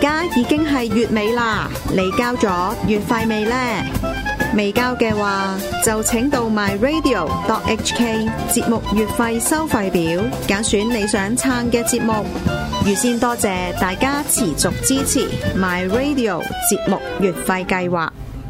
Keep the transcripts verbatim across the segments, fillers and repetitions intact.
家已經係月尾啦，你交咗月費未呢？未交嘅話，就請到 my radio dot h k 節目月費收費表，揀選你想撐嘅節目。預先多謝大家持續支持 my radio 節目月費計劃。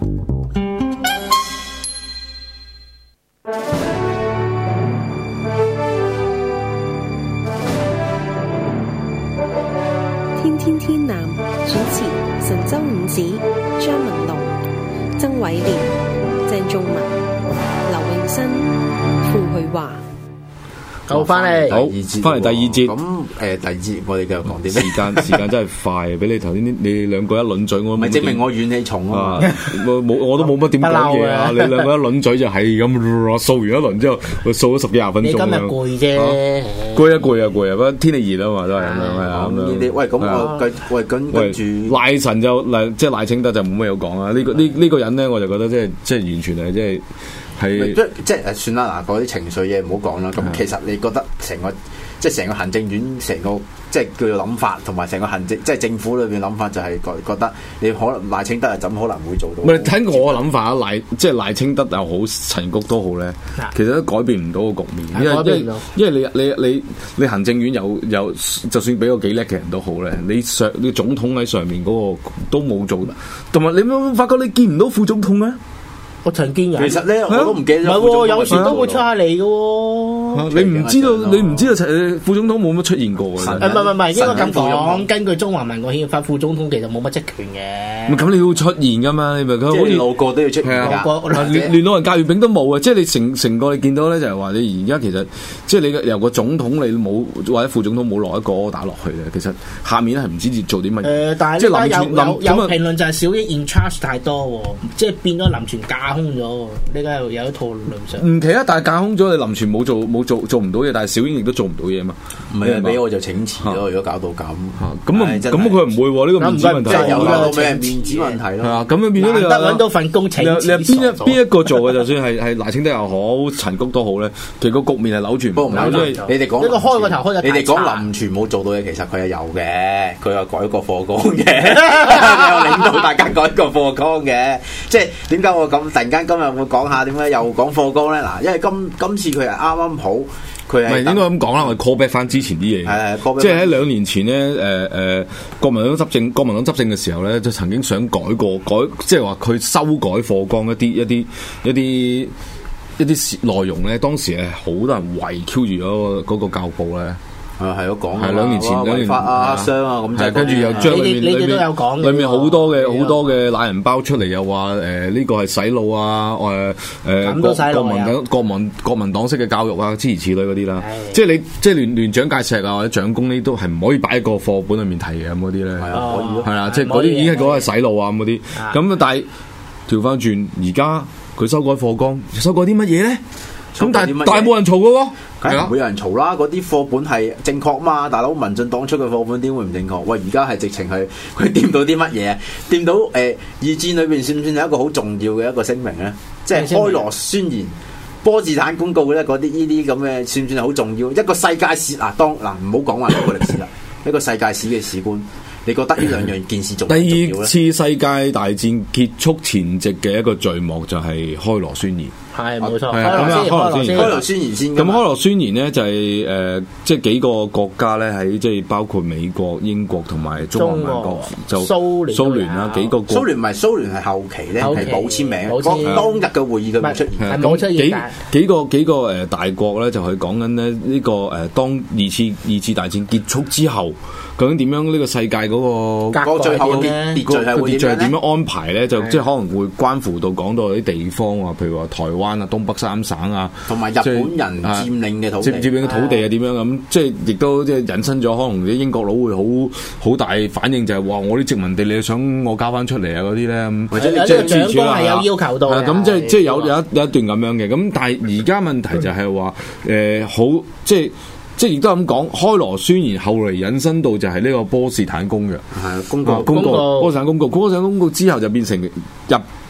天天天藍主持神州五子張文龍、曾偉廉、鄭仲文、劉永新、傅去華。 好，翻嚟， 好，翻嚟第二節。 咁誒，第二節我哋繼續講啲咩？ 時間時間真係快，俾你頭先你兩個一輪嘴，我咪證明我怨氣重啊！ 我冇，我都冇乜點講嘢啊！你兩個一輪嘴就係咁掃完一輪之後，我掃咗十幾廿分鐘。 你今日攰啫， 攰啊攰啊攰啊！不過天氣熱啊嘛，都係咁樣係啊。 呢啲喂，咁我繼喂跟跟住賴神就賴，即係賴清德就冇咩好講啊！呢個呢呢個人咧，我就覺得即係即係完全係即係。係即即係算啦，嗱，嗰啲情緒嘢唔好講啦。咁其實你覺得成個即係成個行政院成個即係叫做諗法，同埋成個行政即係政府裏邊諗法，就係覺覺得你可能賴清德係怎可能會做到？ 唔係睇我嘅諗法啊，賴即係賴清德又好，陳菊都好咧，其實都改變唔到個局面，因為因為因為你你你你行政院有有就算俾個幾叻嘅人都好咧，你上你總統喺上面嗰個都冇做，同埋你有冇發覺你見唔到副總統咧？ 我陳建仁， 其實咧我都唔記得。 唔係喎，有時都會出下嚟嘅喎。 你唔知道，你唔知道副總統冇乜出現過嘅。 唔係唔係，應該咁講。根據中華民國憲法，副總統其實冇乜職權嘅。 咁你要出現噶嘛？你咪佢好似路過都要出現㗎。 連連老人教月餅都冇啊！即係你成成個你見到咧，就係話你而家其實即係你由個總統你冇或者副總統冇落一個打落去嘅，其實下面係唔知做啲乜嘢。 誒，但係呢家有有有評論就係小英 in charge 太多喎，即係變咗林全架空咗，呢家有一套論述。 唔奇啊，但係架空咗，你林全冇做冇做做唔到嘢，但係小英亦都做唔到嘢嘛。 唔係俾我就請辭咯，如果搞到咁。 咁啊，咁佢唔會喎，呢個面子問題。 即係有個咩面子問題咯。 係啊，咁樣變咗你得揾到份工請辭。 你邊一邊一個做嘅，就算係係賴清德又好，陳菊都好咧，其實個局面係扭轉唔到。 你哋講一個開個頭開你哋講林全冇做到嘢，其實佢係有嘅，佢有改過課綱嘅，有領導大家改過課綱嘅。即係點解我咁突然間今日會講下點解又講課綱咧？嗱，因為今今次佢係啱啱好。佢係應該咁講啦，我 call back 翻之前啲嘢， 係即係喺兩年前咧，誒、呃、誒、呃，國民黨執政，國民黨執政嘅時候咧，就曾經想改過改，即係話佢修改課綱一啲一啲一啲一啲內容咧，當時係好多人圍 Q 住咗嗰個教育部咧。 啊，係都講係兩年前，兩年發啊傷啊咁， 跟住又將裏面你哋都有講嘅， 裏面好多嘅好多嘅懶人包出嚟，又話誒呢個係洗腦啊，誒誒國國民黨國民國民黨式嘅教育啊，諸如此類嗰啲啦。即係你即係聯聯蔣介石啊，或者蔣公呢都係唔可以擺喺個課本裏面提嘅咁嗰啲咧。係啊，可以係啦，即係嗰啲已經係講係洗腦啊咁嗰啲。咁但係調翻轉，而家佢修改課綱，修改啲乜嘢咧？咁但係但係冇人嘈嘅喎， 係啊，冇人嘈啦。嗰啲課本係正確嘛，大佬民進黨出嘅課本點會唔正確？喂，而家係直情係佢掂到啲乜嘢？掂到誒、呃、二戰裏邊算唔算係一個好重要嘅一個聲明咧？即係開羅宣言、波茨坦公告咧，嗰啲呢啲咁嘅算唔算係好重要？一個世界史嗱，當嗱唔好講話一個歷史啦，一個世界史嘅史觀。你覺得呢兩樣件事重唔重要咧？ 第二次世界大戰結束前夕嘅一個序幕就係開羅宣言。 係冇錯， 係咁啊！開羅宣言， 開羅宣言先。 咁開羅宣言咧就係、是、誒、呃，即係幾個國家咧喺即係包括美國、英國同埋中華民國就蘇聯蘇聯啦幾個國。 蘇聯唔係蘇聯係後期咧係冇簽名，當日嘅會議佢冇出現。 冇出現。 幾幾個幾個誒大國咧就係講緊咧呢個誒當二次二次大戰結束之後，究竟點樣呢個世界嗰、那個個最後嘅秩序係會點樣安排咧？就即係可能會關乎到講到啲地方啊，譬如話台灣啊、東北三省啊， 同埋日本人佔領嘅土地， 佔領嘅土地啊點樣咁？即係亦都即係引申咗，可能啲英國佬會好好大反應，就係話我啲殖民地你想我交翻出嚟啊嗰啲咧，或者你即係長官係有要求到嘅， 咁即係即係有有一有一段咁樣嘅。咁但係而家問題就係話誒好即係。即係亦都咁講，開羅宣言後嚟引申到就係呢個波茨坦公約， 係公告公告波茨坦公告，波茨坦公告之後就變成日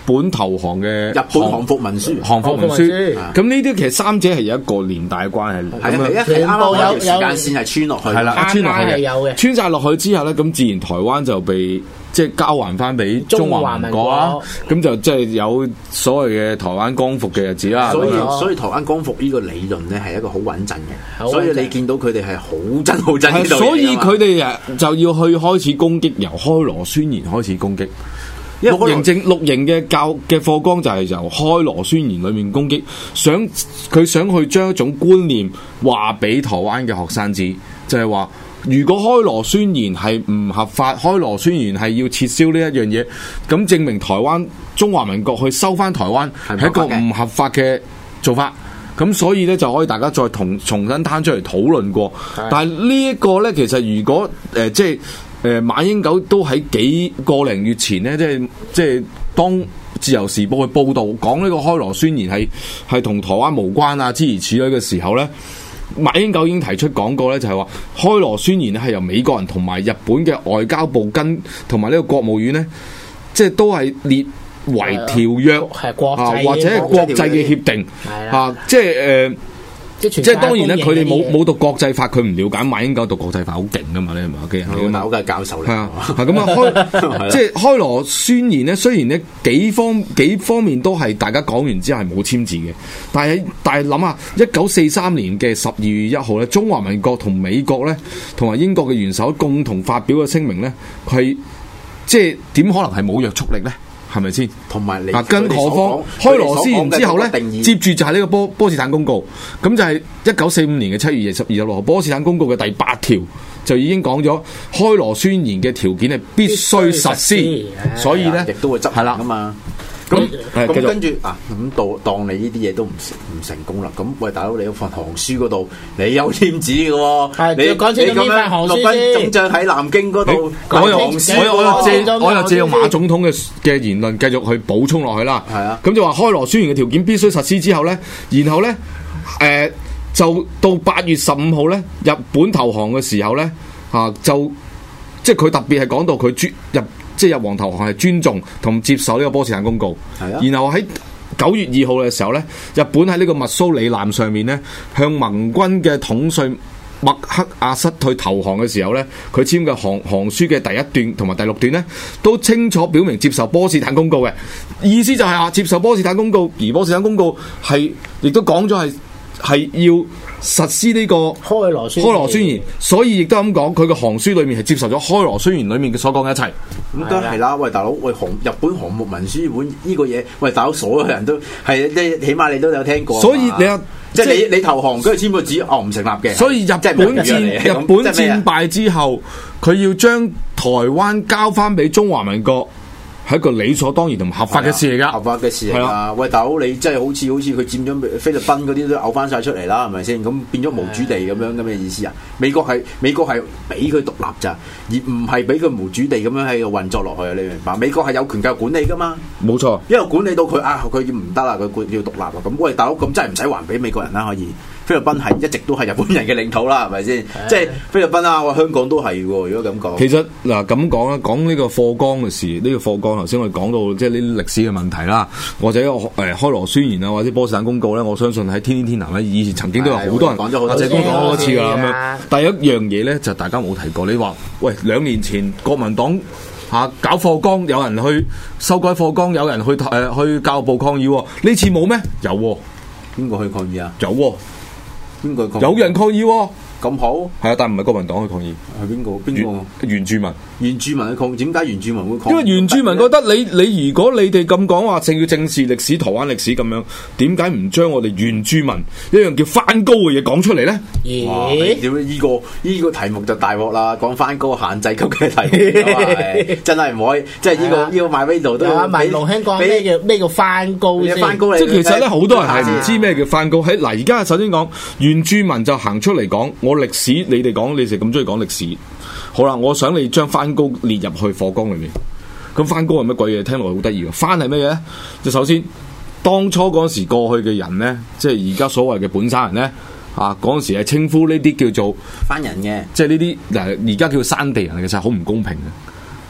本投降嘅日本降服文書， 降服文書。咁呢啲其實三者係有一個連帶嘅關係。 係啊，一係啱啱有條時間線係穿落去， 係啦，穿落去係有嘅， 穿晒落去之後咧，咁自然台灣就被即係交還翻俾中華民國啦。咁就即係有所謂嘅台灣光復嘅日子啦。 所以所以台灣光復呢個理論咧係一個好穩陣嘅，所以你見到佢哋係好真好真呢度嘢。 所以佢哋啊就要去開始攻擊，由開羅宣言開始攻擊。綠營正綠營嘅教嘅課綱就係由開羅宣言裏面攻擊，想佢想去將一種觀念話俾台灣嘅學生知，就係話如果開羅宣言係唔合法，開羅宣言係要撤銷呢一樣嘢，咁證明台灣中華民國去收翻台灣係一個唔合法嘅做法。咁所以咧就可以大家再同重新攤出嚟討論過。但係呢一個咧，其實如果誒、呃、即係。誒馬英九都喺幾個零月前呢，即係即係當自由時報去報導講呢個開羅宣言係係同台灣無關啊諸如此類嘅時候呢，馬英九已經提出講過呢，就係話開羅宣言咧係由美國人同埋日本嘅外交部跟同埋呢個國務院呢，即係都係列為條約啊或者係國際嘅協定啊，即係誒。呃即係當然咧，佢哋冇冇讀國際法，佢唔了解。馬英九讀國際法好勁噶嘛？你係咪？嘅佢馬英九係教授嚟。係啊，係咁啊，開即係開羅宣言咧。雖然咧幾方幾方面都係大家講完之後係冇簽字嘅，但係但係諗下，一九四三年嘅十二月一號咧，中華民國同美國咧同埋英國嘅元首共同發表嘅聲明咧，係即係點可能係冇約束力咧？係咪先？同埋你啊，更何況開羅宣言之後咧，接住就係呢個波波茨坦公告，咁就係一九四五年嘅七月二十二日六號波茨坦公告嘅第八條就已經講咗開羅宣言嘅條件係必須實施，所以咧亦都會執行噶嘛。咁咁跟住啊，咁當當你呢啲嘢都唔唔成功啦。咁喂，大佬你嗰份行書嗰度，你有簽字嘅喎，你講清楚呢份行書先。陸軍總將喺南京嗰度， 我又我又我又借我又借用馬總統嘅嘅言論繼續去補充落去啦。係啊，咁就話開羅宣言嘅條件必須實施之後咧，然後咧誒、呃、就到八月十五號咧，日本投降嘅時候咧啊，就即係佢特別係講到佢專入。即係日皇投降係尊重同接受呢個波茨坦公告，啊、然後喺九月二號嘅時候咧，日本喺呢個密蘇里艦上面咧，向盟軍嘅統帥麥克阿瑟去投降嘅時候咧，佢簽嘅降降書嘅第一段同埋第六段咧，都清楚表明接受波茨坦公告嘅意思就係話接受波茨坦公告，而波茨坦公告係亦都講咗係係要實施呢個開羅宣開羅宣言，所以亦都咁講，佢嘅行書裏面係接受咗開羅宣言裏面嘅所講嘅一切。 咁都係啦，喂大佬，喂航日本航木文書本呢個嘢，喂大佬所有人都係即起碼你都有聽過。所以你啊，即係你你投降跟住簽個紙，哦唔成立嘅。所以日本戰日本戰敗之後，佢要將台灣交翻俾中華民國。係一個理所當然同合法嘅事嚟噶，合法嘅事嚟噶。喂，大佬，你真係好似好似佢佔咗菲律賓嗰啲都嘔翻晒出嚟啦，係咪先？咁變咗無主地咁樣咁嘅意思啊？美國係美國係俾佢獨立咋，而唔係俾佢無主地咁樣喺度運作落去啊！你明白？美國係有權繼續管理噶嘛？冇錯，因為管理到佢啊，佢唔得啦，佢要獨立啊！咁喂，大佬，咁真係唔使還俾美國人啦，可以。菲律賓係一直都係日本人嘅領土啦，係咪先？即係菲律賓啊，香港都係喎。如果咁講，其實嗱咁講啦，講呢個課綱嘅事，呢、呢個課綱頭先我哋講到即係呢啲歷史嘅問題啦，或者誒、呃、開羅宣言啊，或者波茨坦公告咧，我相信喺天天天藍咧，以前曾經都有好多人講咗好多次，講好多次㗎啦咁樣。第一樣嘢咧就大家冇提過，你話喂兩年前國民黨嚇、啊、搞課綱，有人去修改課綱，有人去誒、呃、去教育部抗議，呢次冇咩？有喎、啊，邊個去抗議啊？有喎、啊。邊個抗議？有人抗議喎，咁好係啊，但唔係國民黨去抗議，係邊個？邊個？原住民，原住民去抗議，點解原住民會抗議？因為原住民覺得你你如果你哋咁講話，正要正視歷史、台灣歷史咁樣，點解唔將我哋原住民一樣叫翻高嘅嘢講出嚟咧？咦？點呢、這個呢、這個題目就大鑊啦！講翻高限制級嘅題目，真係唔可以，即係呢個呢、這個 MyRadio 都要俾龍兄講咩叫咩叫翻高先？翻高即係其實咧，好多人係唔知咩叫翻高。喺嗱，而家首先講原住民就行出嚟講，我歷史你哋講，你哋咁中意講歷史。好啦，我想你將番高列入去課綱裏面。咁番高係乜鬼嘢？聽落去好得意嘅。番係乜嘢咧？就首先，當初嗰時過去嘅人咧，即係而家所謂嘅本省人咧，啊嗰陣時係稱呼呢啲叫做番人嘅，即係呢啲嗱而家叫山地人，其實好唔公平嘅。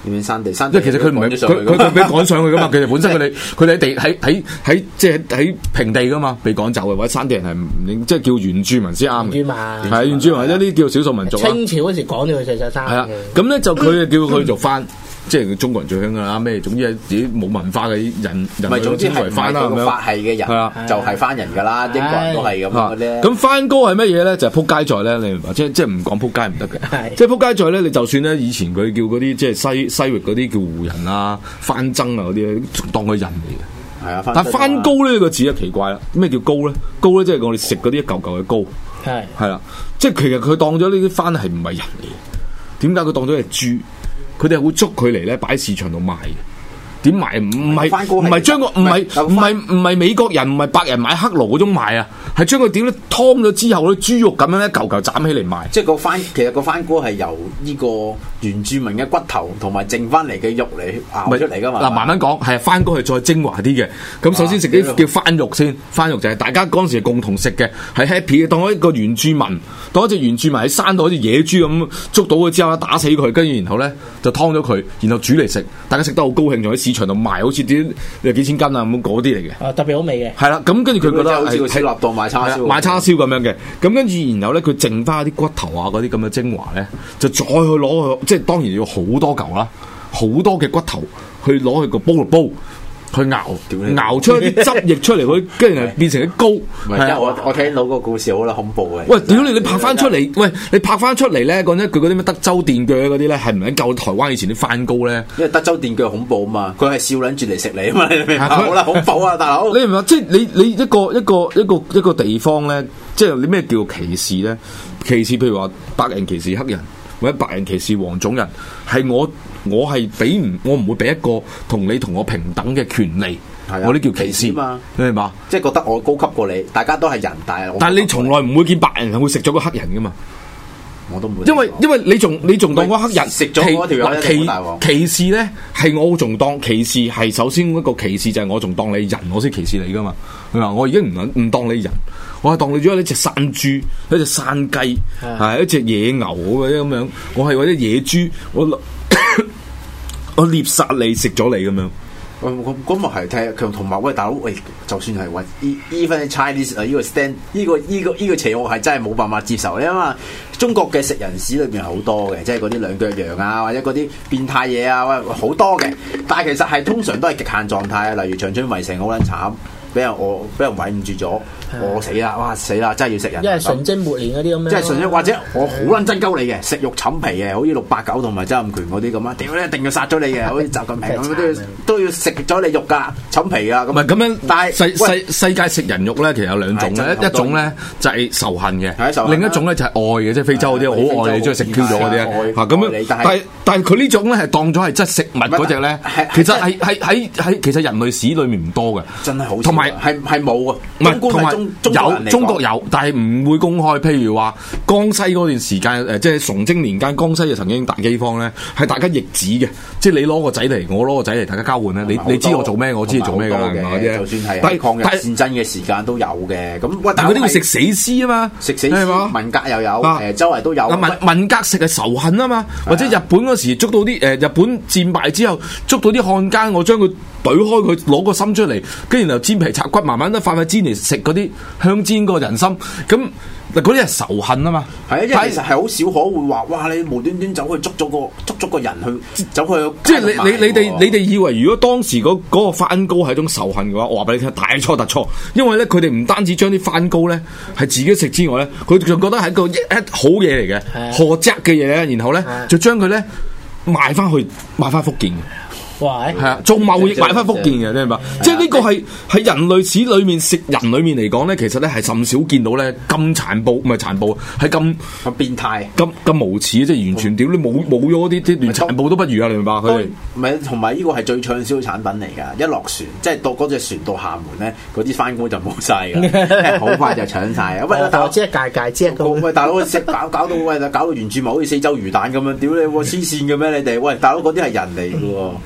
點樣山地山地？因為其實佢唔係佢佢佢俾趕上去噶嘛，其實本身佢哋佢哋喺地喺喺喺即係喺平地噶嘛，被趕走嘅，或者山地人係唔即係叫原住民先啱嘅。係原住民，或者啲叫少數民族。 清朝嗰時趕咗去石山。係啊，咁咧就佢叫佢做翻。即係中國人最興噶啦，咩總之係自己冇文化嘅人，人唔係總之係翻啦咁樣。法系嘅人就係翻人㗎啦，英國人都係咁嘅啫。 咁翻高係乜嘢咧？就係撲街在咧，你明白？即係即係唔講撲街唔得嘅。即係撲街在咧，你就算咧以前佢叫嗰啲即係西西域嗰啲叫胡人啊、番僧啊嗰啲，當佢人嚟嘅。 係啊， 但翻高呢個字就奇怪啦。咩叫高咧？高咧即係我哋食嗰啲一嚿嚿嘅膏。係係啦，即係其實佢當咗呢啲番係唔係人嚟？點解佢當咗係豬？佢哋係會捉佢嚟咧，擺喺市場度賣嘅。點賣？唔係唔係將個唔係唔係唔係美國人唔係白人買黑奴嗰種賣啊，係將佢點咧劏咗之後咧豬肉咁樣一嚿嚿斬起嚟賣。 即係個番，其實個番哥係由呢個原住民嘅骨頭同埋剩翻嚟嘅肉嚟熬出嚟噶嘛。 嗱，慢慢講，係番哥係再精華啲嘅。咁首先食啲叫番肉先，番肉就係大家嗰陣時係共同食嘅，係 happy 嘅，當一個原住民，當一隻原住民喺山度好似野豬咁捉到佢之後打死佢，跟住然後咧就劏咗佢，然後煮嚟食，大家食得好高興，仲喺市場度賣，好似啲有幾千斤啊咁嗰啲嚟嘅。 啊，特別好味嘅。 係啦，咁跟住佢覺得好似個小納檔賣叉燒， 賣叉燒咁樣嘅。咁跟住然後咧，佢剩翻啲骨頭啊嗰啲咁嘅精華咧，就再去攞去，即係當然要好多嚿啦，好多嘅骨頭去攞去個煲度煲。去熬，熬出啲汁液出嚟，佢跟住變成啲膏。 係啊，我我聽到個故事好啦，恐怖嘅。 喂，屌你！你拍翻出嚟，喂，你拍翻出嚟咧，講真，佢嗰啲咩德州電鋸嗰啲咧，係唔係夠台灣以前啲番膏咧？ 因為德州電鋸恐怖啊嘛，佢係笑撚住嚟食你啊嘛，你明白？好啦，恐怖啊，大佬！ 你明白？即係你你一個一個一個一個地方咧，即係你咩叫歧視咧？歧視譬如話白人歧視黑人，或者白人歧視黃種人，係我。我係俾唔，我唔會俾一個同你同我平等嘅權利， 啊、 我啲叫歧視嘛， 你明嘛？ 即係覺得我高級過你，大家都係人，但係但係你從來唔會見白人係會食咗個黑人噶嘛？ 我都唔會， 因為因為你仲你仲當個黑人食咗嗰條友歧歧視咧，係我仲當歧視係首先一個歧視就係我仲當你人，我先歧視你噶嘛？佢話我已經唔唔當你人，我係當你咗一隻山豬、一隻山雞、係一隻野牛咁樣，我係嗰隻野豬，我。我獵殺你食咗你咁樣， 咁咁咪係睇佢同埋喂大佬喂，就算係喂 even Chinese 啊，呢個 stand 呢個呢個呢個邪惡係真係冇辦法接受，因為中國嘅食人史裏邊好多嘅，即係嗰啲兩腳羊啊，或者嗰啲變態嘢啊，喂好多嘅，但係其實係通常都係極限狀態啊，例如長春圍城好撚慘，俾人餓俾人圍唔住咗。我死啦！哇死啦！真係要食人， 因為純真末年嗰啲咁樣， 即係純真或者我好撚真鳩你嘅，食肉寢皮嘅，好似六八九同埋曾蔭權嗰啲咁啊！屌你一定要殺咗你嘅，好似習近平咁都要都要食咗你肉㗎，寢皮啊咁。 唔係咁樣， 但係世世世界食人肉咧，其實有兩種咧，一種咧就係仇恨嘅，另一種咧就係愛嘅，即係非洲嗰啲好愛你，中意食 Q 咗嗰啲啊咁樣。但係但係佢呢種咧係當咗係真係食物嗰隻咧，其實係係喺喺其實人類史裏面唔多嘅， 真係好同埋係係冇啊， 唔係同埋。有中國有，但係唔會公開。譬如話江西嗰段時間，誒、呃，即係崇禎年間，江西就曾經大饑荒咧，係大家逆子嘅，即係你攞個仔嚟，我攞個仔嚟，大家交換咧。你你知我做咩，我知你做咩㗎嘛？ 就算係抗日戰爭嘅時間都有嘅。咁喂， 但係嗰啲會食死屍啊嘛，食死屍， 文革又有，誒、啊呃，周圍都有。 文文革食係仇恨啊嘛，或者日本嗰時捉到啲誒、呃，日本戰敗之後捉到啲漢奸，我將佢懟開佢，攞個心出嚟，跟住然後煎皮拆骨，慢慢都塊塊煎嚟食嗰啲香煎個人參，咁嗱嗰啲係仇恨啊嘛。係啊，因為其實係好少可會話，哇！你無端端走去捉咗個捉咗個人去走去，即係你你你哋你哋以為如果當時嗰嗰個番膏係一種仇恨嘅話，我話俾你聽，大錯特錯。因為咧，佢哋唔單止將啲番膏咧係自己食之外咧，佢仲覺得係一個一好嘢嚟嘅，何則嘅嘢咧，然後咧就將佢咧賣翻去賣翻福建嘅。係啊，做貿易買翻福建嘅，你明白？即係呢個係喺人類史裏面食人裏面嚟講咧，其實咧係甚少見到咧咁殘暴，唔係殘暴，係咁咁變態， 咁咁無恥，即係完全屌你冇冇咗啲啲連殘暴都不如啊！你明白？佢哋唔係同埋呢個係最暢銷產品嚟㗎，一落船即係到嗰隻船到廈門咧，嗰啲番膏就冇晒㗎，好快就搶晒。喂，大佬即係界界即係喂，大佬食搞搞到喂，搞到原住民好似四周魚蛋咁樣，屌你黐線嘅咩？你哋喂，大佬嗰啲係人嚟㗎喎。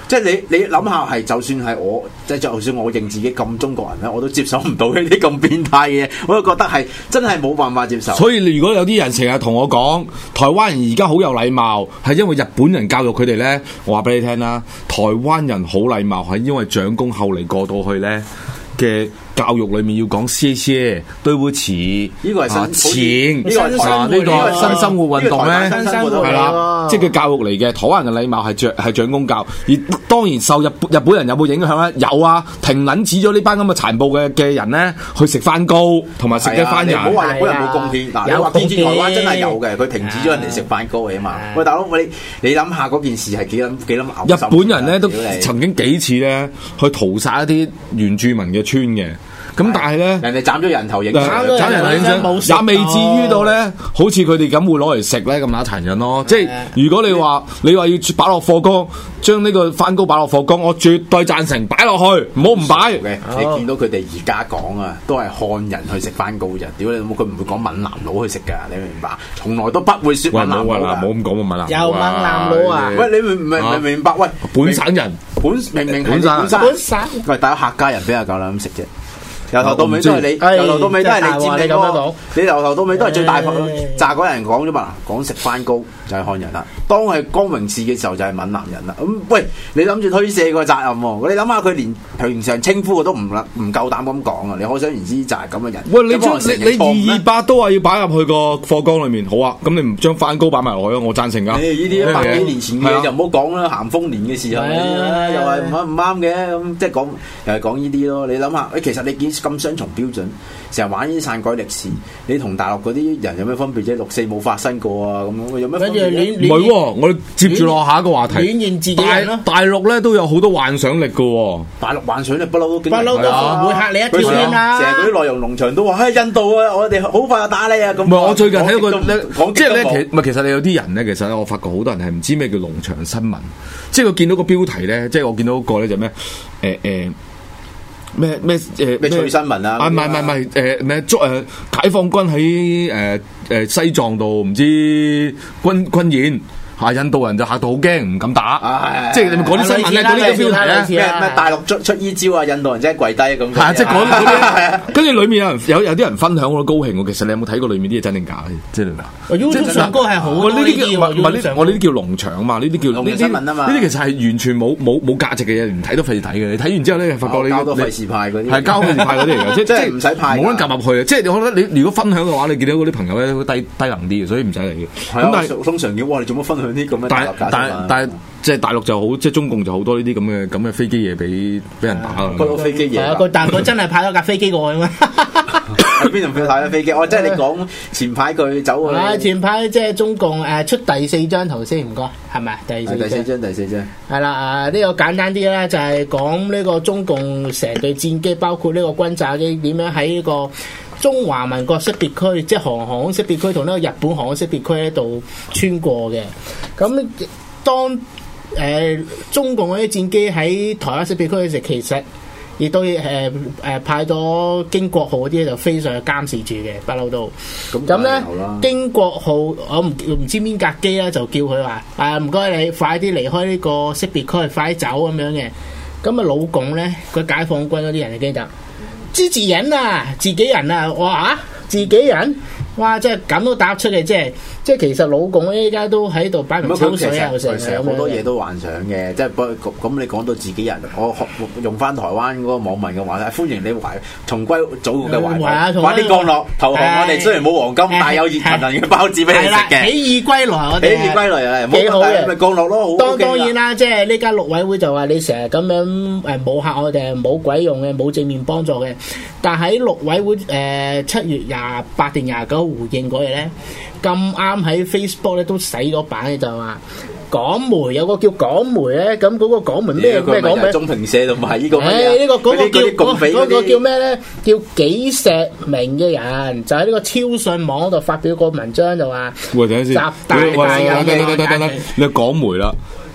即係你你諗下係，就算係我，即係就算我認自己咁中國人咧，我都接受唔到呢啲咁變態嘅嘢，我都覺得係真係冇辦法接受。 所以如果有啲人成日同我講，台灣人而家好有禮貌，係因為日本人教育佢哋咧，我話俾你聽啦，台灣人好禮貌係因為蔣公後嚟過到去咧嘅。教育裏面要講謝謝對不起， 呢個係錢， 呢個係呢個新生活運動咧，係啦，即係教育嚟嘅。台灣人嘅禮貌係長係蔣公教，而當然受日日本人有冇影響咧？有啊，停撚止咗呢班咁嘅殘暴嘅嘅人咧，去食番糕同埋食雞番人。 唔好話日本人冇貢獻，嗱，你話建設台灣真係有嘅，佢停止咗人哋食番糕嘅嘛。喂，大佬，你你諗下嗰件事係幾撚幾撚嘔心？ 日本人咧都曾經幾次咧去屠殺一啲原住民嘅村嘅。咁但係咧， 人哋斬咗人頭影， 斬人頭影相，也未至於到咧，好似佢哋咁會攞嚟食咧咁乸殘忍咯。即係如果你話你話要擺落火缸，將呢個番糕擺落火缸，我絕對贊成擺落去，唔好唔擺。 你見到佢哋而家講啊，都係漢人去食番糕啫。屌你老母，佢唔會講閩南佬去食㗎，你明唔明白？從來都不會説閩南佬㗎。 冇咁講喎，閩南。 有閩南佬啊！ 喂，你明唔明唔明白？喂， 本省人， 本明明本省， 本省。喂，大家客家人邊有夠膽咁食啫？由頭到尾都係你，由頭到尾都係你佔你個，你由頭到尾都係最大份炸嗰人講啫嘛，講食番糕就係漢人啦。當係光榮事嘅時候就係閩南人啦。咁喂，你諗住推卸個責任喎？你諗下佢連平常稱呼我都唔唔夠膽咁講啊！你可想而知就係咁嘅人。 喂，你將你你二二八都話要擺入去個貨缸裡面，好啊？咁你唔將番糕擺埋落去啊？我贊成㗎。 呢啲百幾年前嘅嘢就唔好講啦，咸豐年嘅時候又係唔啱唔啱嘅咁，即係講又係講呢啲咯。你諗下，其實你見咁雙重標準，成日玩呢啲篡改歷史，你同大陸嗰啲人有咩分別啫？六四冇發生過啊，咁樣有咩分別？ 唔係喎，我哋接住落下一個話題。 亂認自己人咯。 大陸咧都有好多幻想力嘅喎。 大陸幻想力不嬲都不嬲都唔會嚇你一跳添啦。 成日嗰啲內容農場都話：，喺印度啊，我哋好快就打你啊！咁。唔係， 我最近睇到個講即係咧，其唔係其實你有啲人咧，其實我發覺好多人係唔知咩叫農場新聞，即係佢見到個標題咧，即係我見到個咧就咩誒誒。咩咩誒咩趣新聞啊？ 啊唔係唔係唔係誒咩捉誒解放軍喺誒誒西藏度唔知軍軍演。嚇！印度人就嚇到好驚，唔敢打。即係你咪講啲新聞咧，嗰啲嘅標題咧， 咩咩大陸出出依招啊！印度人真係跪低咁。 係啊，即係講嗰啲。跟住裡面有人有有啲人分享，我都高興喎。其實你有冇睇過裡面啲嘢真定假？即係你明？ YouTube上高係好多呢啲， 唔係呢啲，我呢啲叫農場啊嘛，呢啲叫農場新聞啊嘛。 呢啲其實係完全冇冇冇價值嘅嘢，唔睇都費事睇嘅。你睇完之後咧，發覺你交到費事派嗰啲係交費事派嗰啲嚟嘅，即即係唔使派， 冇得夾入去啊！即係我覺得你如果分享嘅話，你見到嗰啲朋友咧低低能啲嘅，所以唔使嚟嘅。 咁但係通常叫哇，你做乜分享啲咁嘅？ 但係但係即係大陸就好，即係中共就好多呢啲咁嘅咁嘅飛機嘢俾俾人打啊！ 嗰個飛機嘢， 佢但係佢真係派咗架飛機過去咩？ 喺邊度派咗飛機？我即係你講前排佢走去。 啊！前排即係中共誒出第四張圖先，唔該，係咪？第四第四張第四張。 係啦，啊呢個簡單啲咧，就係講呢個中共成隊戰機，包括呢個轟炸機點樣喺呢個中華民國識別區，即係航航空識別區同呢個日本航空識別區喺度穿過嘅。咁當誒、呃、中共嗰啲戰機喺台灣識別區嘅時候，其實亦都誒誒、呃、派咗經國號嗰啲就飛上去監視住嘅，不嬲都。咁咧經國號，我唔唔知邊架機咧，就叫佢話：啊唔該你快啲離開呢個識別區，快啲走咁樣嘅。咁啊老共咧，個解放軍嗰啲人就記得。自己人啊，自己人啊，哇！自己人，哇！即係咁都答出嚟，即係即係其實老共依家都喺度擺明抽水啊，成日好多嘢都幻想嘅，即係不咁你講到自己人，我用翻台灣嗰個網民嘅話咧，歡迎你懷重歸祖國嘅懷抱，快啲降落投降我哋，雖然冇黃金，但係有熱騰騰嘅包子俾你食嘅。 起義歸來，我哋起義歸來啊， 幾好嘅， 咪降落咯，好。 當當然啦，即係呢家陸委會就話你成日咁樣誒冇嚇我哋，冇鬼用嘅，冇正面幫助嘅。但喺陸委會誒七月廿八定廿九回應嗰日咧，咁啱喺 Facebook 咧都洗咗版嘅，就話港媒有個叫港媒咧，咁嗰個港媒咩咩港媒？ 中評社同埋呢個咩？ 誒呢個嗰個叫嗰個叫咩咧？叫紀石明嘅人，就喺呢個超信網度發表個文章就話， 喂，等陣先， 習大大有嘅。 你港媒啦。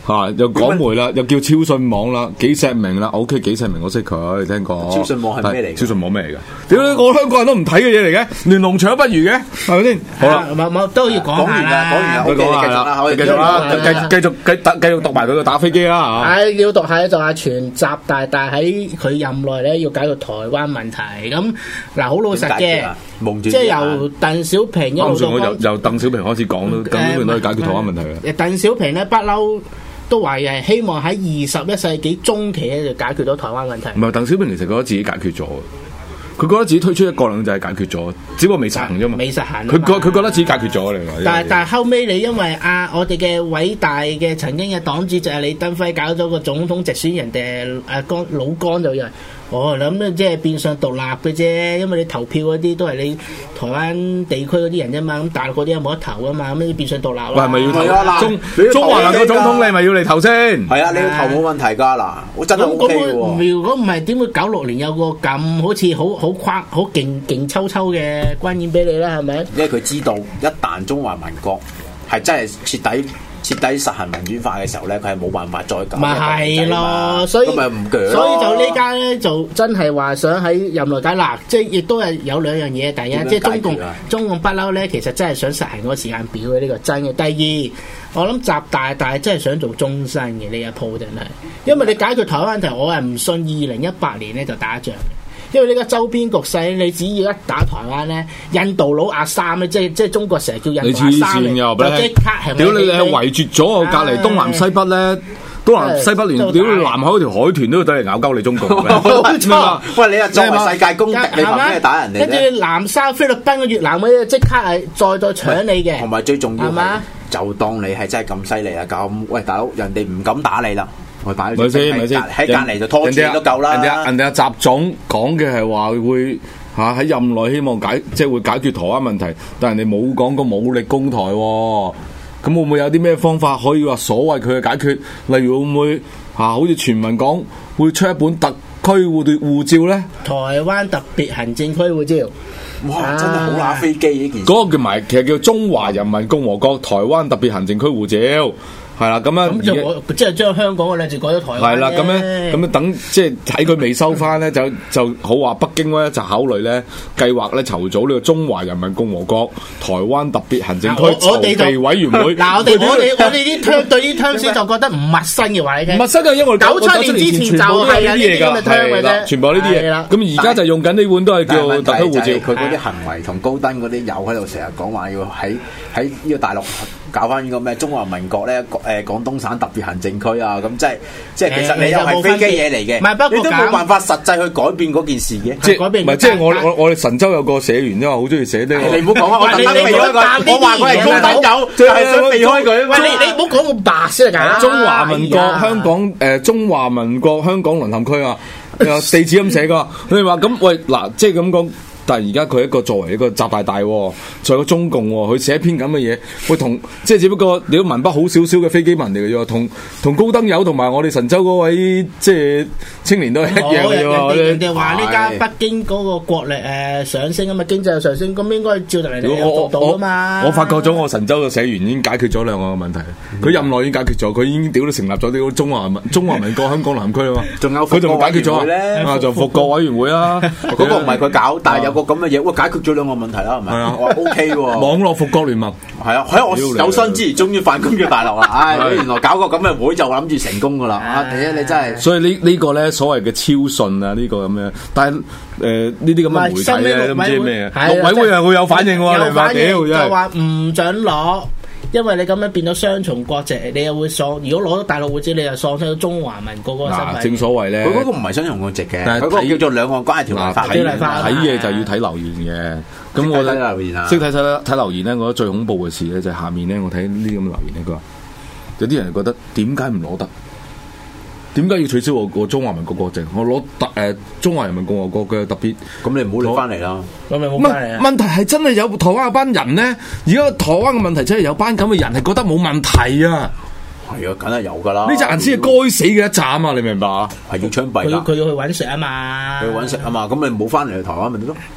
嚇，又港媒啦，又叫超信網啦，幾石明啦 ，OK， 幾石明我識佢，聽過。 超信網係咩嚟？ 超信網咩嚟㗎？屌你，我香港人都唔睇嘅嘢嚟嘅，連龍翔不如嘅，係咪先？好啦， 冇冇都要講下啦， 講完啦， 佢講下啦，繼續啦，繼繼續繼繼續讀埋佢個打飛機啦嚇。 係要讀下就話全習大大喺佢任內咧要解決台灣問題。咁嗱好老實嘅，即係由鄧小平一路到我由由鄧小平開始講咯，鄧小平都可以解決台灣問題嘅。 誒鄧小平咧不嬲都話係希望喺二十一世紀中期咧就解決到台灣問題。 唔係鄧小平其實覺得自己解決咗，佢覺得自己推出一國兩制係解決咗，只不過未實行啫嘛。 未實行。 佢覺佢覺得自己解決咗你話。 但係但係後尾你因為啊，我哋嘅偉大嘅曾經嘅黨主席李登輝搞咗個總統直選，人哋誒江老江就以為。哦，諗咧即係變相獨立嘅啫，因為你投票嗰啲都係你台灣地區嗰啲人啫嘛，咁大陸嗰啲冇得投啊嘛，咁你變相獨立啦。 喂，係咪要投中中華民國總統？你咪要嚟投先？ 係啊，你要投冇問題㗎嗱，我真係 O K 喎。 如果唔係點會九六年有個咁好似好好誇好勁勁抽抽嘅軍演俾你咧？係咪？ 因為佢知道一旦中華民國係真係徹底。徹底實行民主化嘅時候咧，佢係冇辦法再搞。 咪係咯，所以咁咪唔鋸咯。 所以就呢家咧就真係話想喺任內解辣，即係亦都係有兩樣嘢。第一，即係中共中共不嬲咧，其實真係想實行嗰個時間表嘅呢、呢個真嘅。第二，我諗習大大真係想做終身嘅呢一鋪真係，因為你解決台灣問題，我係唔信二零一八年咧就打仗。因為呢個周邊局勢，你只要一打台灣咧，印度佬壓三咧，即係即係中國成日叫印度壓三嚟，就即刻係咪？ 屌你！你係圍絕咗我隔離東南西北咧，東南西北連屌你南海嗰條海豚都要對嚟咬鳩你中國嘅。 冇錯， 喂，你又作為世界公敵，你憑咩打人哋咧？ 跟住南沙菲律賓嘅越南嗰啲，即刻係再再搶你嘅。 同埋最重要係嘛？ 就當你係真係咁犀利啊！咁喂，大佬，人哋唔敢打你啦。 咪先咪先， 喺隔離就拖住都夠啦。 人哋人哋阿習總講嘅係話會嚇喺任內希望解即係會解決台灣問題，但人哋冇講過武力攻台喎。咁會唔會有啲咩方法可以話所謂佢嘅解決？例如會唔會嚇好似傳聞講會出一本特區護護照咧？ 台灣特別行政區護照。 哇！真係好揦飛機呢件事。 嗰個叫埋其實叫中華人民共和國台灣特別行政區護照。係啦，咁樣咁就我即係將香港嘅兩字改咗台灣。 係啦，咁樣咁樣等即係睇佢未收翻咧，就就好話北京咧就考慮咧計劃咧籌組呢個中華人民共和國台灣特別行政區籌備委員會。 嗱，我哋我哋我哋啲聽對啲聽先就覺得唔陌生嘅話你聽。 陌生嘅，因為九七年之前就係呢啲咁嘅聽嘅啫， 全部呢啲嘢。咁而家就用緊呢本都係叫特區護照。 佢嗰啲行為同高登嗰啲友喺度成日講話要喺喺呢個大陸搞翻呢個咩中華民國咧誒廣東省特別行政區啊，咁即係即係其實你又係飛機嘢嚟嘅，你都冇辦法實際去改變嗰件事嘅。 即係唔係即係我我我哋神州有個社員因為好中意寫呢個。 你唔好講啊！我特登避開佢，我話佢係高登友，就係想避開佢。 喂，你你唔好講咁白先得㗎。 中華民國香港誒中華民國香港淪陷區啊，地址咁寫㗎。佢哋話咁喂嗱，即係咁講。但係而家佢一個作為一個習大大，作為個中共，佢寫一篇咁嘅嘢，會同即係只不過你都文筆好少少嘅飛機文嚟嘅啫，同同高登友同埋我哋神州嗰位即係青年都係一樣嘅啫。人哋話呢家北京嗰個國力誒上升啊嘛，經濟又上升，咁應該照嚟嚟有做到啊嘛。 我發覺咗我神州嘅社員已經解決咗兩個問題，佢任內已經解決咗，佢已經屌到成立咗呢個中華民中華民國香港南區啊嘛。仲有佢仲解決咗啊？仲復國委員會啊？ 嗰個唔係佢搞，但係有個咁嘅嘢，喂，解決咗兩個問題啦，係咪？我話 O K 喎。 網絡復國聯盟係啊，喺我有生之年終於反攻咗大陸啦！唉，原來搞個咁嘅會就諗住成功噶啦！啊，第一你真係。 所以呢呢個咧所謂嘅超信啊，呢個咁樣，但係誒呢啲咁嘅媒體咧都唔知咩嘅，陸委會又會有反應喎，你話屌就話唔準攞。因為你咁樣變咗雙重國籍，你又會喪。如果攞到大陸護照，你又喪失咗中華民國嗰個身份。 正所謂咧， 佢嗰個唔係雙重國籍嘅，佢嗰個叫做兩岸關係條例法。 睇嘢就要睇留言嘅。咁我睇留言啊，識睇睇睇留言咧，我覺得最恐怖嘅事咧就係下面咧，我睇呢啲咁嘅留言咧，佢話有啲人覺得點解唔攞得？點解要取消我個中華民國國籍？我攞特誒中華人民共和國嘅特別， 咁你唔好攞翻嚟啦。 咁你冇翻嚟啊？ 問題係真係有台灣有班人咧，而家台灣嘅問題真係有班咁嘅人係覺得冇問題啊。 係啊，梗係有噶啦。呢隻人先係該死嘅一站啊！你明白啊？ 係要槍斃啦。 佢要去揾食啊嘛， 去揾食啊嘛，咁你唔好翻嚟台灣咪得咯。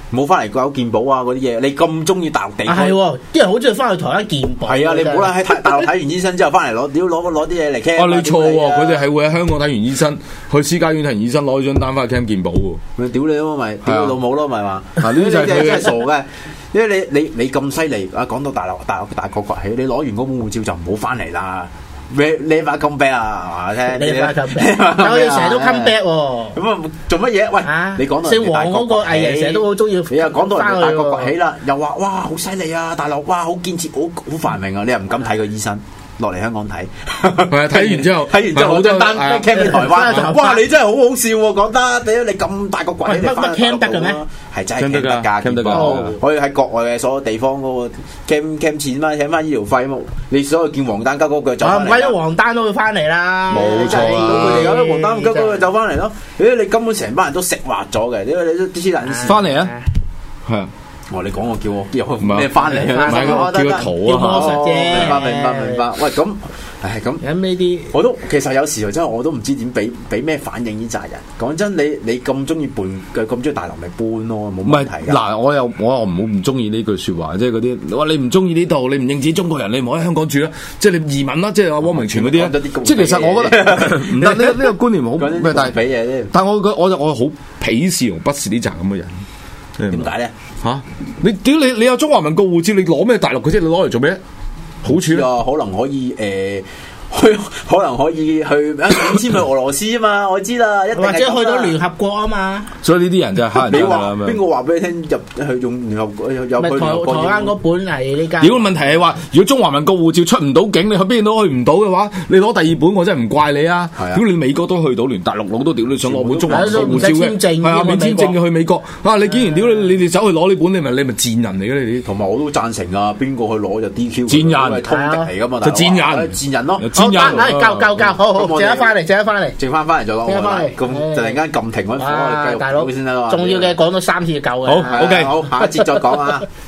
冇翻嚟搞健保啊嗰啲嘢，你咁中意大陸地區， 係喎，啲人好中意翻去台灣健保。 係啊，你唔好啦，喺大陸睇完醫生之後翻嚟攞屌攞攞啲嘢嚟 claim。 啊，你錯喎，佢哋係會喺香港睇完醫生，去私家醫院睇完醫生攞張單翻去 claim 健保喎。 咪屌你咯，咪屌你老母咯，咪話。 嗱，呢啲就係佢真係傻嘅。因為你你你咁犀利啊！講到大陸大陸大國崛起，你攞完嗰本護照就唔好翻嚟啦。Never come back 啊！聽 Never come back，我哋成日都 come back 喎。 咁啊，做乜嘢？喂，你講到姓黃嗰個藝人成日都好中意。 你又講到人哋大國崛起啦，又話哇好犀利啊！大陸哇好建設，好好繁榮啊！你又唔敢睇個醫生。落嚟香港睇， 係啊！睇完之後， 睇完之後好多單 cam 去台灣，哇！你真係好好笑喎，講得，屌你咁大個鬼， 乜乜 cam 得嘅咩？ 係真係 cam 得㗎，cam 得㗎，可以喺國外嘅所有地方嗰個 cam cam 錢嘛，請翻醫療費嘛，你所有見黃丹吉嗰個就唔鬼咗黃丹都會翻嚟啦， 冇錯啊！佢哋有啲黃丹吉嗰個走翻嚟咯，咦？你根本成班人都食滑咗嘅，因為你都啲黐撚線翻嚟啊，係啊。 我你講我叫我叫我咩翻嚟啊？ 唔係我叫佢圖啊！ 明白明白明白。喂咁，唉咁咁呢啲我都其實有時真係我都唔知點俾俾咩反應呢扎人。講真，你你咁中意搬嘅咁中意大陸咪搬咯，冇問題㗎。 嗱，我又我又唔好唔中意呢句説話，即係嗰啲你話你唔中意呢度，你唔認止中國人，你唔好喺香港住啦，即係你移民啦，即係阿汪明荃嗰啲咧。即係其實我覺得唔得，呢呢個觀念好咩？但係但係我覺我我好鄙視同不屑呢扎咁嘅人。 點解咧？ 吓、啊！你屌你你有中華民國護照，你攞咩大陸嘅啫？你攞嚟做咩？好處啊， 可能可以誒。呃去可能可以去先去俄羅斯啊嘛，我知啦，一定或者去到聯合國啊嘛。 所以呢啲人就係蝦人㗎啦。 邊個話俾你聽入去用聯合國有有去聯合國？ 台灣嗰本係呢間。 如果問題係話，如果中華民國護照出唔到境，你去邊都去唔到嘅話，你攞第二本我真係唔怪你啊。如果你美國都去到，連大陸佬都屌你想攞本中華民國護照嘅，係啊，免簽證嘅去美國啊！你竟然屌你你哋走去攞呢本，你咪你咪賤人嚟嘅你哋。 同埋我都贊成啊，邊個去攞就 D Q。 賤人係通敵嚟㗎嘛， 就賤人， 賤人咯。 好，唉，夠夠夠，好好，借一翻嚟，借一翻嚟， 借翻翻嚟再講。 借翻嚟， 咁突然間撳停嗰火，繼續大佬先得啦。 重要嘅講咗三次夠嘅。 好 ，OK， 好，下一節再講啊。